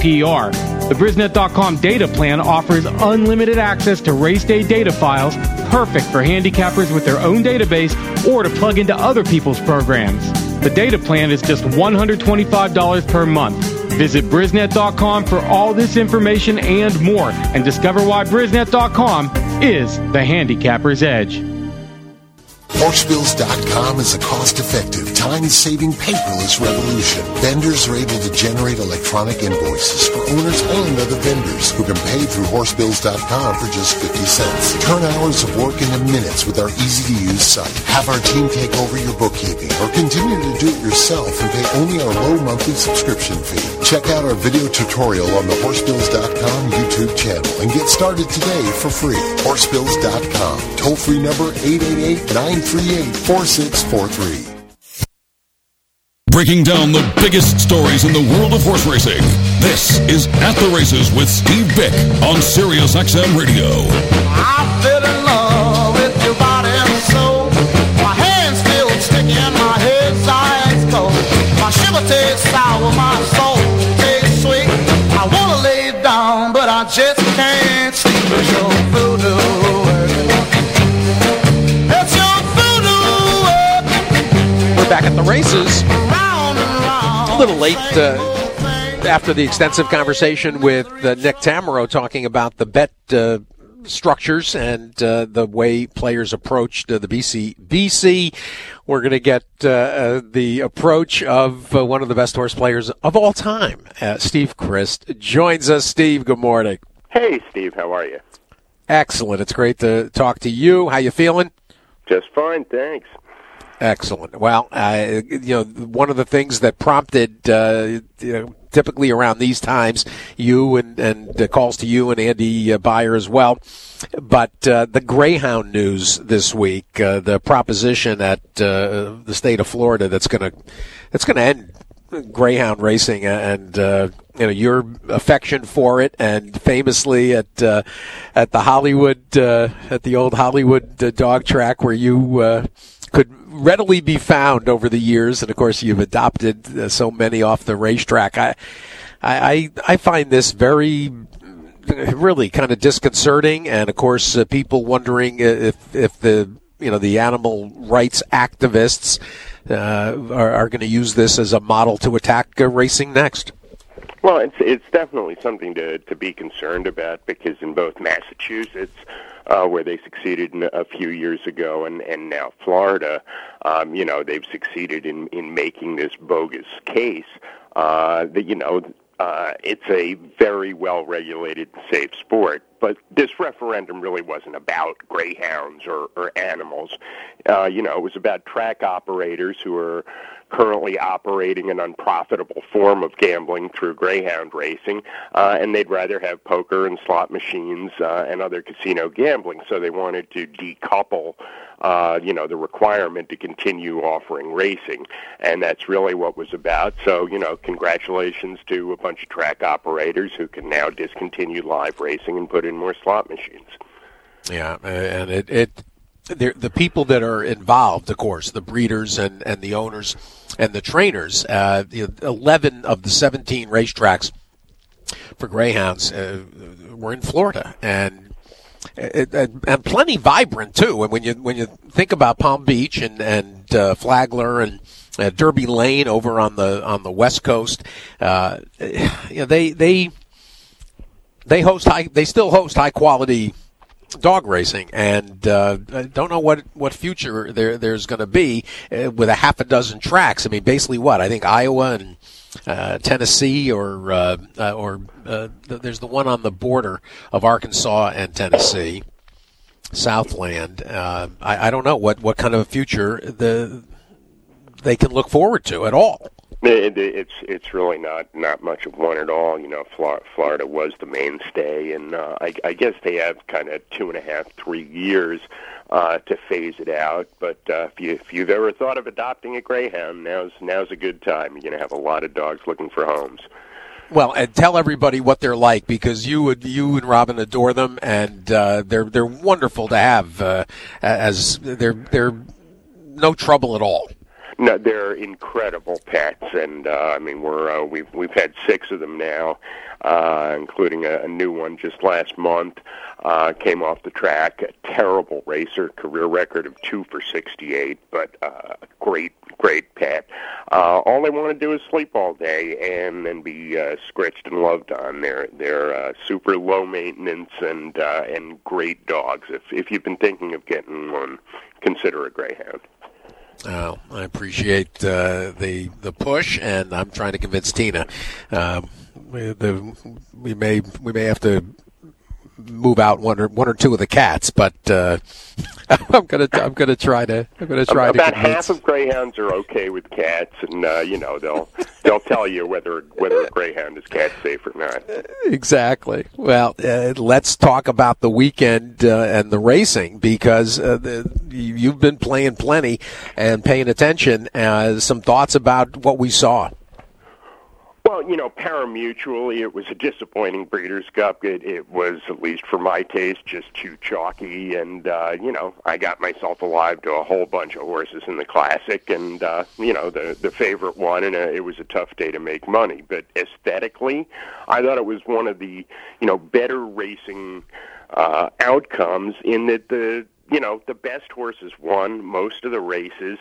Brisnet.com/APR. The Brisnet.com data plan offers unlimited access to race day data files, perfect for handicappers with their own database or to plug into other people's programs. The data plan is just $125 per month. Visit Brisnet.com for all this information and more, and discover why Brisnet.com is the handicapper's edge. Horsebills.com is a cost-effective, time-saving, paperless revolution. Vendors are able to generate electronic invoices for owners and other vendors who can pay through Horsebills.com for just 50 cents. Turn hours of work into minutes with our easy-to-use site. Have our team take over your bookkeeping or continue to do it yourself and pay only our low monthly subscription fee. Check out our video tutorial on the Horsebills.com YouTube channel and get started today for free. Horsebills.com. Toll-free number 888-938-4643. Breaking down the biggest stories in the world of horse racing. This is At the Races with Steve Bick on Sirius XM Radio. I fell in love with your body and soul. My hands still sticky and my head's ice cold. My shiver tastes sour, my soul tastes sweet. I wanna lay down, but I just can't sleep. It's your voodoo working. It's your voodoo working. We're back at the races. A little late after the extensive conversation with Nick Tamero talking about the bet structures and the way players approached the BC. We're going to get the approach of one of the best horse players of all time. Steve Christ joins us. Steve, good morning. Hey, Steve. How are you? Excellent. It's great to talk to you. How you feeling? Just fine, thanks. Excellent. Well, one of the things that prompted, typically around these times, you and calls to you and Andy Beyer as well, but the Greyhound news this week, the proposition at the state of Florida that's going to end Greyhound racing, and your affection for it, and famously at the Hollywood, at the old Hollywood dog track where you could readily be found over the years, and of course you've adopted so many off the racetrack. I find this very, really kind of disconcerting, and of course people wondering if the animal rights activists are going to use this as a model to attack racing next. Well, it's definitely something to be concerned about, because in both Massachusetts, where they succeeded a few years ago, and now Florida, they've succeeded in making this bogus case that, it's a very well-regulated, safe sport. But this referendum really wasn't about greyhounds or animals. It was about track operators who are currently operating an unprofitable form of gambling through greyhound racing, and they'd rather have poker and slot machines and other casino gambling. So they wanted to decouple the requirement to continue offering racing, and that's really what was about. So, congratulations to a bunch of track operators who can now discontinue live racing and put in more slot machines. Yeah, and the people that are involved, of course, the breeders and the owners and the trainers, 11 of the 17 racetracks for greyhounds were in Florida, and plenty vibrant too. And when you think about Palm Beach and Flagler and Derby Lane over on the West Coast, they still host high quality dog racing, and I don't know what future there's going to be with a half a dozen tracks. I mean, basically what? I think Iowa and Tennessee, or there's the one on the border of Arkansas and Tennessee, Southland. I don't know what kind of a future they can look forward to at all. It's really not much of one at all. Florida was the mainstay, and I guess they have kind of 2.5, 3 years to phase it out. But if you've ever thought of adopting a greyhound, now's a good time. You're going to have a lot of dogs looking for homes. Well, and tell everybody what they're like, because you and Robin adore them, and they're wonderful to have. As they're no trouble at all. No, they're incredible pets, and I mean we've had 6 of them now, including a new one just last month. Came off the track, a terrible racer, career record of 2 for 68, but great pet. All they want to do is sleep all day and then be scratched and loved on. They're super low maintenance and great dogs. If you've been thinking of getting one, consider a Greyhound. Oh, I appreciate the push, and I'm trying to convince Tina. We may have to move out one or two of the cats, but I'm gonna try to About convince. half of Greyhounds are okay with cats, and they'll tell you whether a Greyhound is cat safe or not. Exactly. Well, let's talk about the weekend and the racing, because you've been playing plenty and paying attention. Some thoughts about what we saw. Well, pari-mutually, it was a disappointing Breeders' Cup. It was, at least for my taste, just too chalky. And, I got myself alive to a whole bunch of horses in the Classic. And, the favorite won, and it was a tough day to make money. But aesthetically, I thought it was one of the, better racing outcomes in that the best horses won most of the races.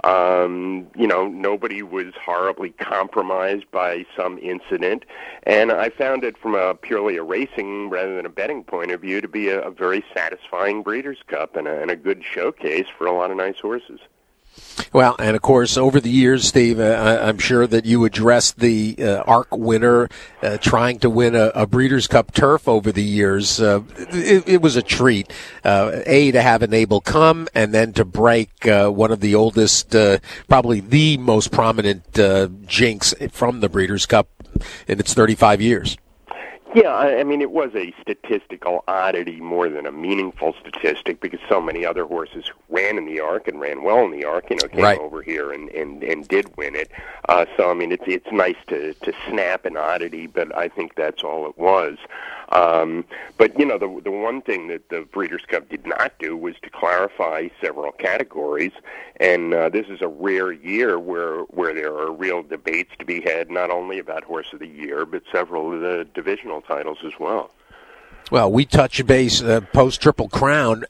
Nobody was horribly compromised by some incident. And I found it from purely a racing rather than a betting point of view to be a very satisfying Breeders' Cup and a good showcase for a lot of nice horses. Well, and of course, over the years, Steve, I'm sure that you addressed the ARC winner trying to win a Breeders' Cup turf over the years. It was a treat, to have an Abel come and then to break one of the oldest, probably the most prominent jinx from the Breeders' Cup in its 35 years. Yeah, I mean, it was a statistical oddity more than a meaningful statistic, because so many other horses ran in the ARC and ran well in the ARC, came right over here and did win it. So, I mean, it's nice to snap an oddity, but I think that's all it was. But, the one thing that the Breeders' Cup did not do was to clarify several categories, and this is a rare year where there are real debates to be had, not only about Horse of the Year, but several of the divisional titles as well. Well, we touch base post-Triple Crown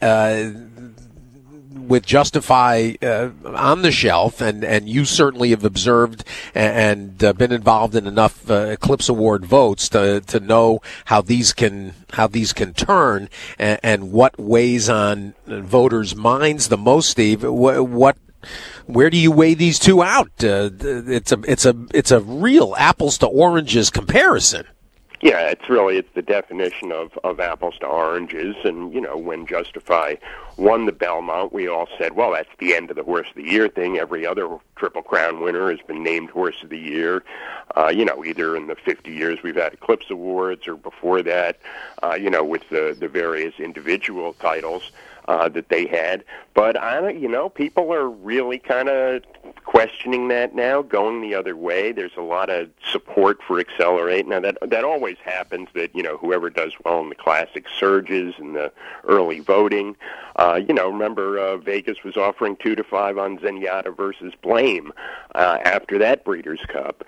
with Justify on the shelf, and you certainly have observed and been involved in enough Eclipse Award votes to know how these can turn and what weighs on voters' minds the most. Steve, where do you weigh these two out? It's a real apples to oranges comparison. Yeah, it's the definition of apples to oranges. And, when Justify won the Belmont, we all said, well, that's the end of the Horse of the Year thing. Every other Triple Crown winner has been named Horse of the Year, either in the 50 years we've had Eclipse Awards or before that, with the various individual titles that they had. But, people are really kind of questioning that now, going the other way. There's a lot of support for Accelerate. Now, that always happens, that, whoever does well in the Classic surges in the early voting. Remember Vegas was offering 2-5 on Zenyatta versus Blame after that Breeders' Cup.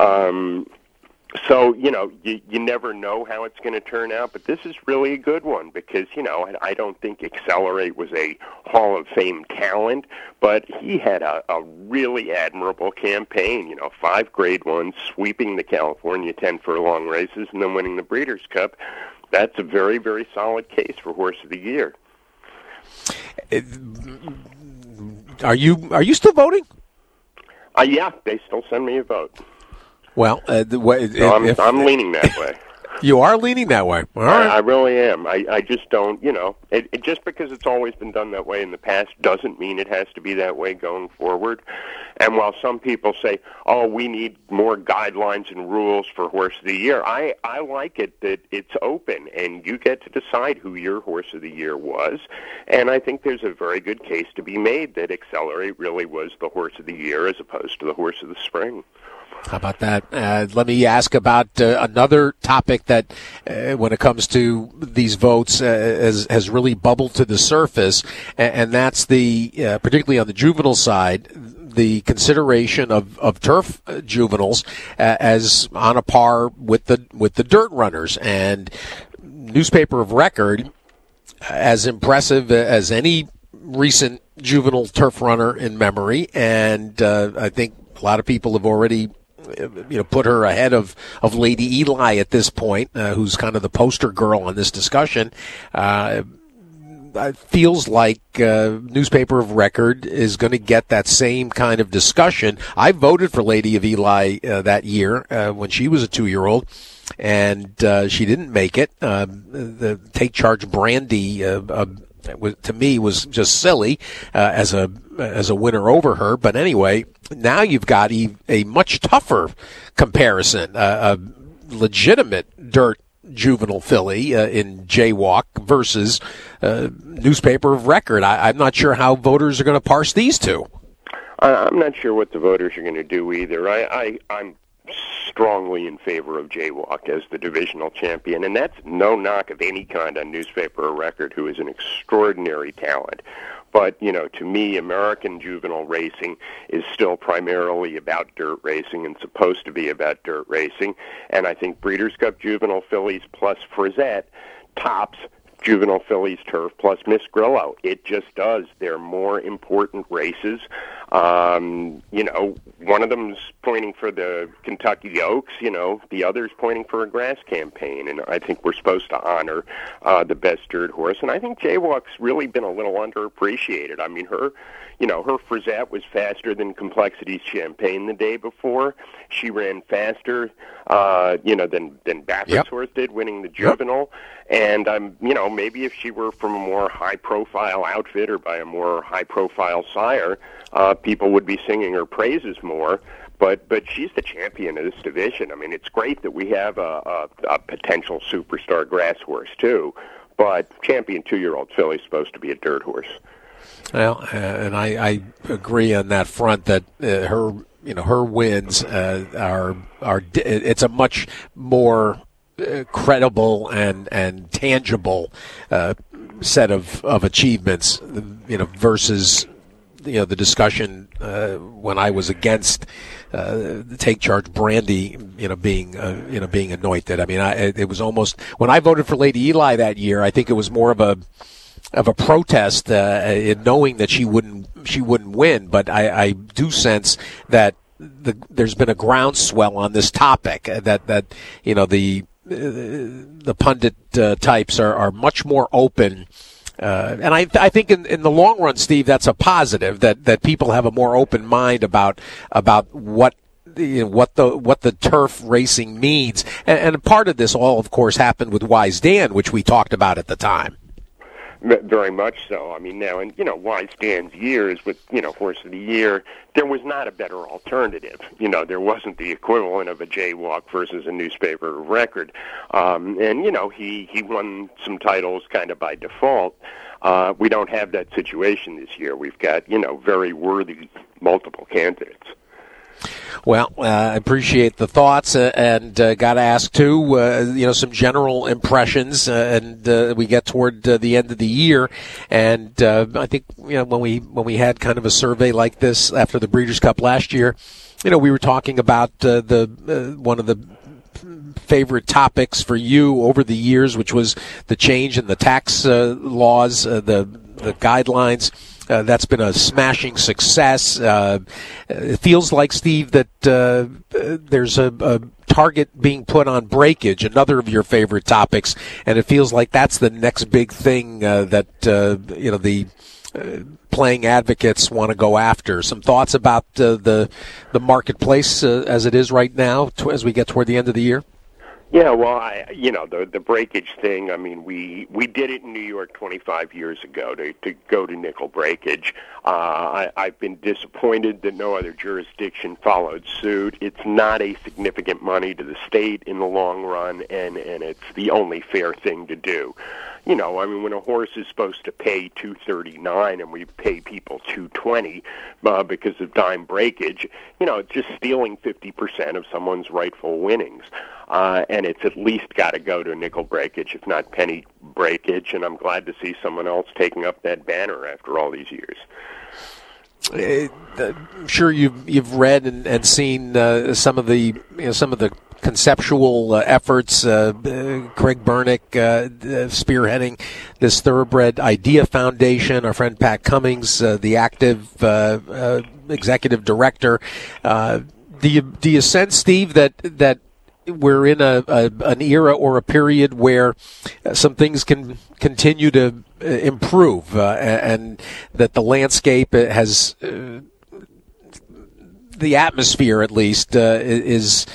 So, you never know how it's going to turn out, but this is really a good one because, I don't think Accelerate was a Hall of Fame talent, but he had a really admirable campaign, 5 Grade 1s, sweeping the California 10 furlong races, and then winning the Breeders' Cup. That's a very, very solid case for Horse of the Year. Are you still voting? Yeah, they still send me a vote. Well, I'm leaning that way. You are leaning that way. All right. I really am. I just don't, it just because it's always been done that way in the past doesn't mean it has to be that way going forward. And while some people say, oh, we need more guidelines and rules for Horse of the Year, I like it that it's open and you get to decide who your Horse of the Year was. And I think there's a very good case to be made that Accelerate really was the Horse of the Year as opposed to the Horse of the Spring. How about that? Let me ask about another topic that, when it comes to these votes, has really bubbled to the surface, and that's particularly on the juvenile side, the consideration of turf juveniles as on a par with the dirt runners. And Newspaper of Record, as impressive as any recent juvenile turf runner in memory, and I think a lot of people have already put her ahead of Lady Eli at this point, who's kind of the poster girl on this discussion. It feels like Newspaper of Record is going to get that same kind of discussion. I voted for Lady of Eli that year when she was a 2-year-old, and she didn't make it. The Take Charge Brandy, to me, was just silly as a winner over her. But anyway, now you've got a much tougher comparison, a legitimate dirt juvenile filly in Jaywalk versus Newspaper of Record. I'm not sure how voters are going to parse these two. I'm not sure what the voters are going to do either. I'm strongly in favor of Jaywalk as the divisional champion, and that's no knock of any kind on Newspaper of Record, who is an extraordinary talent. But, to me, American juvenile racing is still primarily about dirt racing and supposed to be about dirt racing. And I think Breeders' Cup Juvenile Fillies plus Frizette tops Juvenile Fillies Turf plus Miss Grillo. It just does. They're more important races. One of them's pointing for the Kentucky Oaks, the other's pointing for a grass campaign, and I think we're supposed to honor the best dirt horse. And I think Jaywalk's really been a little underappreciated. I mean, her Frizette was faster than Complexity's Champagne the day before. She ran faster, than Baffert's horse did, winning the juvenile. And maybe if she were from a more high-profile outfit or by a more high-profile sire, people would be singing her praises more. But she's the champion of this division. I mean, it's great that we have a potential superstar grass horse too, but champion 2-year-old filly's supposed to be a dirt horse. Well, and I agree on that front that her wins are it's a much more credible and tangible set of achievements, versus the discussion when I was against the Take Charge Brandy, being anointed. I mean, it was almost, when I voted for Lady Eli that year, I think it was more of a protest in knowing that she wouldn't win. But I do sense that there's been a groundswell on this topic, that the pundit types are much more open. And I think in the long run, Steve, that's a positive, that people have a more open mind about what the turf racing means. And part of this all, of course, happened with Wise Dan, which we talked about at the time. Very much so. I mean, now, and, Wise Dan's years with, Horse of the Year, there was not a better alternative. There wasn't the equivalent of a Jaywalk versus a Newspaper of Record. He won some titles kind of by default. We don't have that situation this year. We've got, very worthy multiple candidates. Well, I appreciate the thoughts, and got to ask too, some general impressions, and we get toward the end of the year, and I think when we had kind of a survey like this after the Breeders' Cup last year, we were talking about one of the favorite topics for you over the years, which was the change in the tax laws, the guidelines. That's been a smashing success. It feels like, Steve, that there's a target being put on breakage, another of your favorite topics, and it feels like that's the next big thing that the playing advocates want to go after. Some thoughts about the marketplace as it is right now as we get toward the end of the year? Yeah, well, the breakage thing, I mean, we did it in New York 25 years ago to go to nickel breakage. I've been disappointed that no other jurisdiction followed suit. It's not a significant money to the state in the long run, and it's the only fair thing to do. When a horse is supposed to pay $239 and we pay people $220 because of dime breakage, it's just stealing 50% of someone's rightful winnings. And it's at least got to go to nickel breakage, if not penny breakage, and I'm glad to see someone else taking up that banner after all these years. I'm sure you've read and seen some of the conceptual efforts. Craig Bernick spearheading this Thoroughbred Idea Foundation. Our friend Pat Cummings, the active executive director. Do you sense, Steve, that we're in an era or a period where some things can continue to improve, and that the landscape has the atmosphere, at least, is,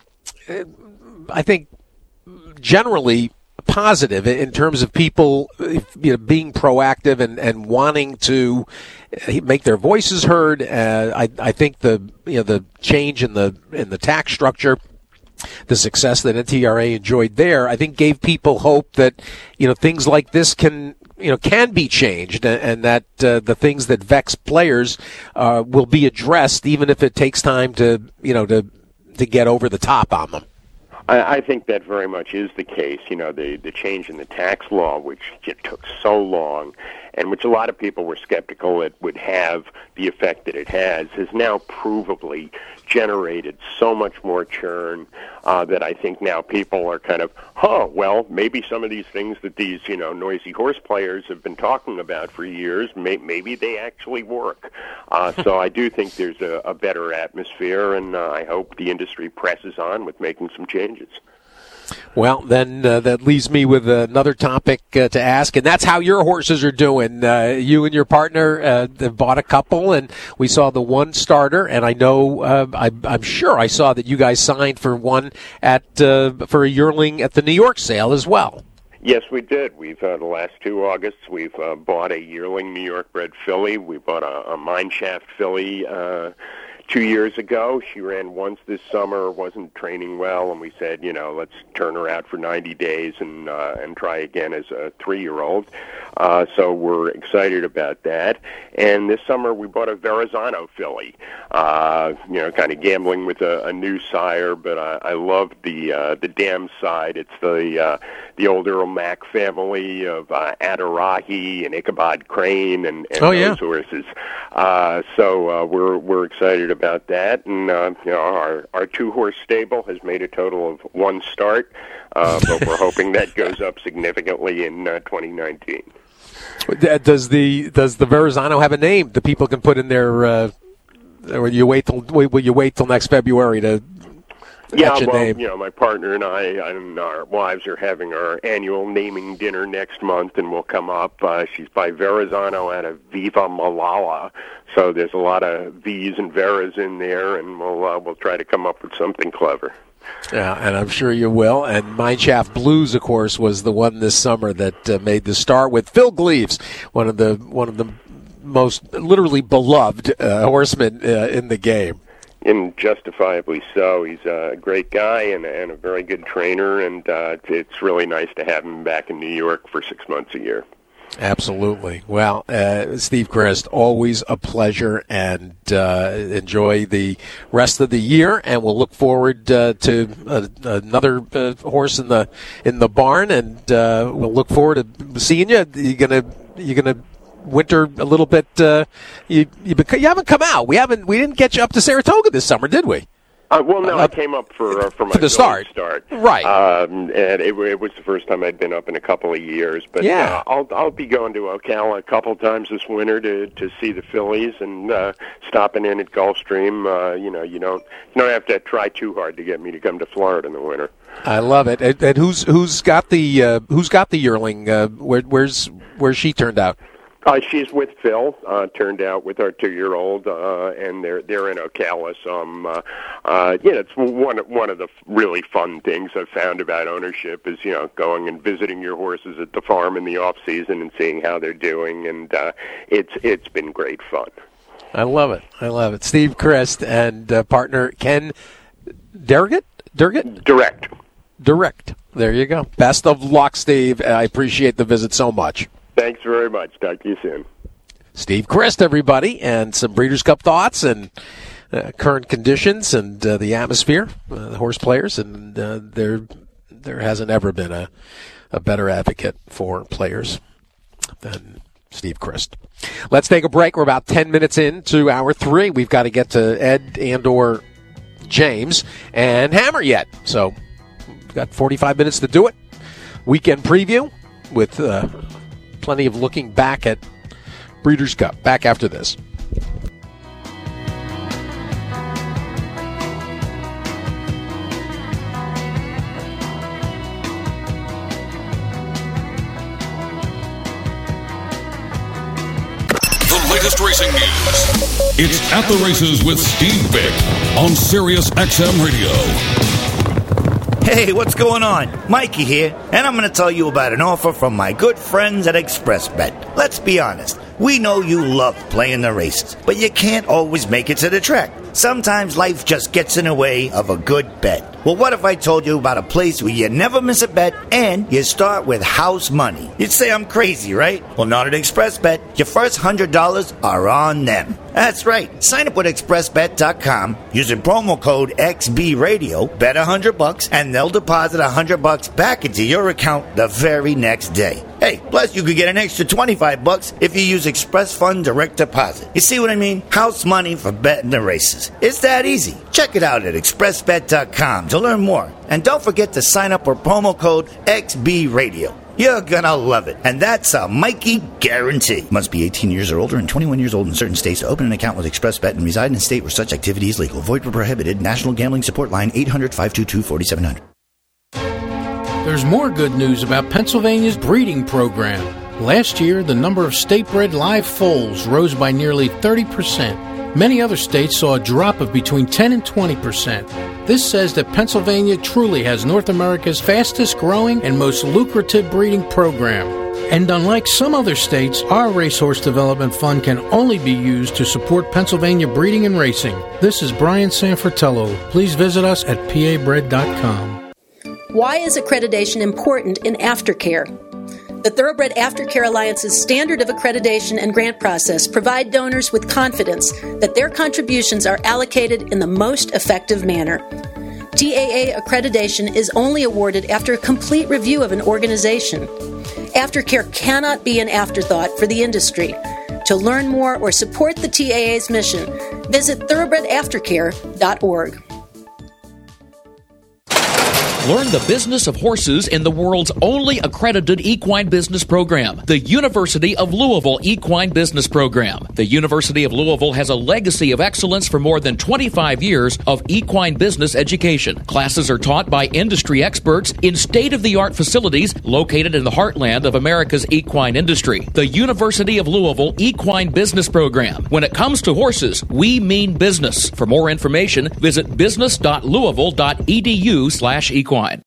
I think, generally positive in terms of people being proactive and wanting to make their voices heard. I think the change in the tax structure, the success that NTRA enjoyed there, I think gave people hope that things like this can be changed, and that the things that vex players will be addressed, even if it takes time to get over the top on them. I think that very much is the case. The change in the tax law, which took so long, and which a lot of people were skeptical it would have the effect that it has now provably generated so much more churn that I think now people are kind of, well, maybe some of these things that these, noisy horse players have been talking about for years, maybe they actually work. So I do think there's a better atmosphere, and I hope the industry presses on with making some changes. Well, then that leaves me with another topic to ask, and that's how your horses are doing. You and your partner have bought a couple, and we saw the one starter, and I know, I'm sure I saw that you guys signed for one for a yearling at the New York sale as well. Yes, we did. We've the last 2 Augusts, we've bought a yearling New York bred filly. We bought a mineshaft filly 2 years ago. She ran once this summer, wasn't training well, and we said, let's turn her out for 90 days and try again as a 3-year-old. So we're excited about that. And this summer we bought a Verrazano filly, kind of gambling with a new sire, but I love the dam side. It's the old Earl Mack family of Adarahi and Ichabod Crane and those horses. So we're excited about that, and our 2-horse stable has made a total of 1 start, but we're hoping that goes up significantly in 2019. Does the Verrazano have a name that people can put in there, or will you wait till next February to? Yeah, well, my partner and I and our wives are having our annual naming dinner next month, and we'll come up. She's by Verrazano out of Viva Malala, so there's a lot of V's and Veras in there, and we'll try to come up with something clever. Yeah, and I'm sure you will. And Mineshaft Blues, of course, was the one this summer that made the start with Phil Gleaves, one of the most literally beloved horsemen in the game. And justifiably so. He's a great guy and a very good trainer, and it's really nice to have him back in New York for 6 months a year. Absolutely. Well, Steve Christ, always a pleasure, and enjoy the rest of the year. And we'll look forward to another horse in the barn, and we'll look forward to seeing you. You're gonna winter a little bit. You haven't come out. We didn't get you up to Saratoga this summer, did we? Well, no, I came up for my the start. Right. And it was the first time I'd been up in a couple of years. But yeah, I'll be going to Ocala a couple times this winter to see the fillies and stopping in at Gulfstream. You don't have to try too hard to get me to come to Florida in the winter. I love it. And who's got the yearling? Where's she turned out? She's with Phil, turned out with our 2-year-old, and they're in Ocala. So, it's one of the really fun things I've found about ownership is, going and visiting your horses at the farm in the off season and seeing how they're doing, and it's been great fun. I love it. Steve Christ and partner Ken Durgett? Direct. There you go. Best of luck, Steve. I appreciate the visit so much. Thanks very much. Talk to you soon. Steve Christ, everybody, and some Breeders' Cup thoughts and current conditions and the atmosphere, the horse players, and there hasn't ever been a better advocate for players than Steve Christ. Let's take a break. We're about 10 minutes into hour 3. We've got to get to Ed and or James and Hammer yet. So we've got 45 minutes to do it. Weekend preview with plenty of looking back at Breeders' Cup. Back after this. Latest racing news. It's At the Races with Steve Vick on Sirius XM Radio. Hey, what's going on? Mikey here, and I'm going to tell you about an offer from my good friends at ExpressBet. Let's be honest, we know you love playing the races, but you can't always make it to the track. Sometimes life just gets in the way of a good bet. Well, what if I told you about a place where you never miss a bet and you start with house money? You'd say I'm crazy, right? Well, not at ExpressBet. Your first $100 are on them. That's right. Sign up with ExpressBet.com using promo code XBRadio, bet $100, and they'll deposit $100 back into your account the very next day. Hey, plus you could get an extra $25 if you use Express Fund Direct Deposit. You see what I mean? House money for betting the races. It's that easy. Check it out at ExpressBet.com to learn more. And don't forget to sign up with promo code XBRadio. You're gonna love it. And that's a Mikey guarantee. Must be 18 years or older and 21 years old in certain states to open an account with ExpressBet and reside in a state where such activity is legal. Void where prohibited. National Gambling Support Line 800-522-4700. There's more good news about Pennsylvania's breeding program. Last year, the number of state-bred live foals rose by nearly 30%. Many other states saw a drop of between 10 and 20%. This says that Pennsylvania truly has North America's fastest-growing and most lucrative breeding program. And unlike some other states, our Racehorse Development Fund can only be used to support Pennsylvania breeding and racing. This is Brian Sanfratello. Please visit us at pabred.com. Why is accreditation important in aftercare? The Thoroughbred Aftercare Alliance's standard of accreditation and grant process provide donors with confidence that their contributions are allocated in the most effective manner. TAA accreditation is only awarded after a complete review of an organization. Aftercare cannot be an afterthought for the industry. To learn more or support the TAA's mission, visit thoroughbredaftercare.org. Learn the business of horses in the world's only accredited equine business program, the University of Louisville Equine Business Program. The University of Louisville has a legacy of excellence for more than 25 years of equine business education. Classes are taught by industry experts in state-of-the-art facilities located in the heartland of America's equine industry. The University of Louisville Equine Business Program. When it comes to horses, we mean business. For more information, visit business.louisville.edu/equine.